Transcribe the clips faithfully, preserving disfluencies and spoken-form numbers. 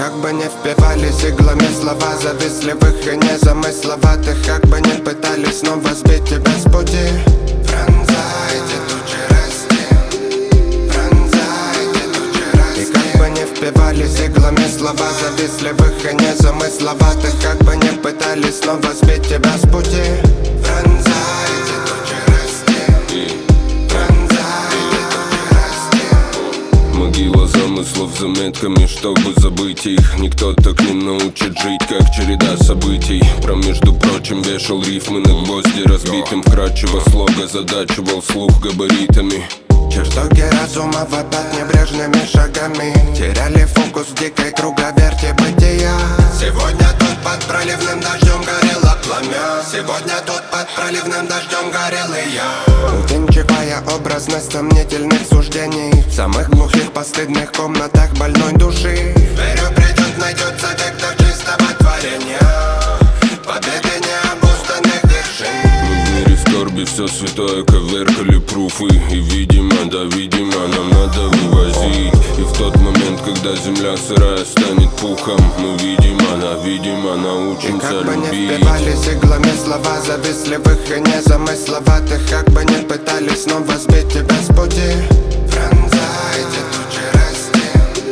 как бы не впивались иглами слова завистливых и незамысловатых, как бы не пытались снова сбить тебя с пути. Пронзайте тучи расти, пронзайте тучи расти. И как бы не впивались иглами слова завистливых и незамысловатых, как бы не пытались снова сбить тебя с пути. Пронзайте тучи расти, пронзайте тучи расти. Могила замыслов заметками, чтобы забыть их. Никто так не научит жить, как череда событий. Про, между прочим, вешал рифмы на гвозди разбитым. Вкрадчиво слога задачивал слух габаритами. Чертоги разума вопят небрежными шагами, теряли фокус в дикой круговерти бытия. Сегодня тут под проливным дождем горело пламя, сегодня тут под проливным дождем горел и я. Увенчивая образность сомнительных суждений в самых глухих постыдных комнатах больной души. Верю, придет, найдется вектор чистого творения, победы необузданных вершин. Мы в мире скорби все святое коверкали пруфы. И видимо, да видимо, нам надо вывозить. И в тот момент, когда земля сырая станет пухом, мы, видимо, да видимо, научимся любить. И как бы не любить. впивались иглами слова завистливых и незамысловатых, как бы не пытались снова сбить тебя с пути. Пронзайте тучи расти,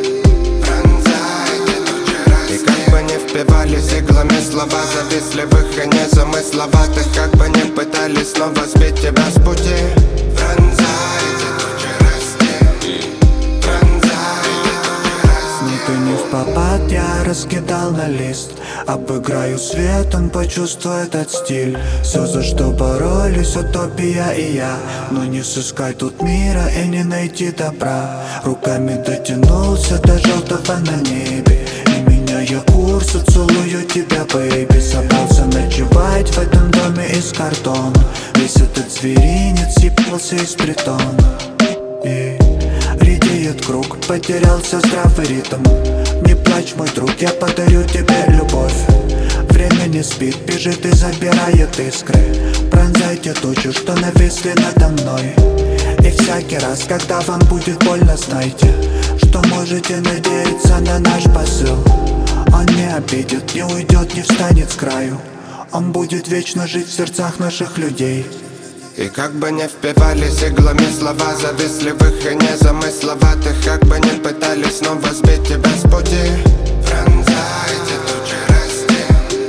пронзайте тучи расти. И как бы не впивались иглами слова завистливых и незамысловатых, как бы не пытались снова сбить тебя с пути. Пронзайте тучи расти, пронзайте тучи расти. Ни ты не в попад, я раскидал на лист. Обыграю свет, он почувствует этот стиль. Все, за что боролись, утопия и я. Но не сыскать тут мира и не найти добра. Руками дотянулся до желтого на небе, и меняя курс, целую тебя, бэйби. Собрался ночевать в этом доме из картона. Весь этот зверинец съебался из притона. И редеет круг, потерялся здравый ритм. Не плачь, мой друг, я подарю тебе любовь. Время не спит, бежит и забирает искры. Пронзайте тучи, что нависли надо мной. И всякий раз, когда вам будет больно, знайте, что можете надеяться на наш посыл. Он не обидит, не уйдет, не встанет с краю. Он будет вечно жить в сердцах наших людей. И как бы не впивались иглами слова завистливых и незамысловатых, как бы не пытались снова сбить тебя с пути. Пронзайте тучи расти,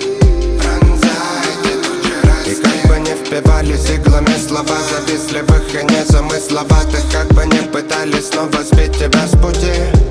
пронзайте тучи расти. И как бы не впивались иглами слова завистливых и незамысловатых, как бы не пытались снова сбить тебя с пути.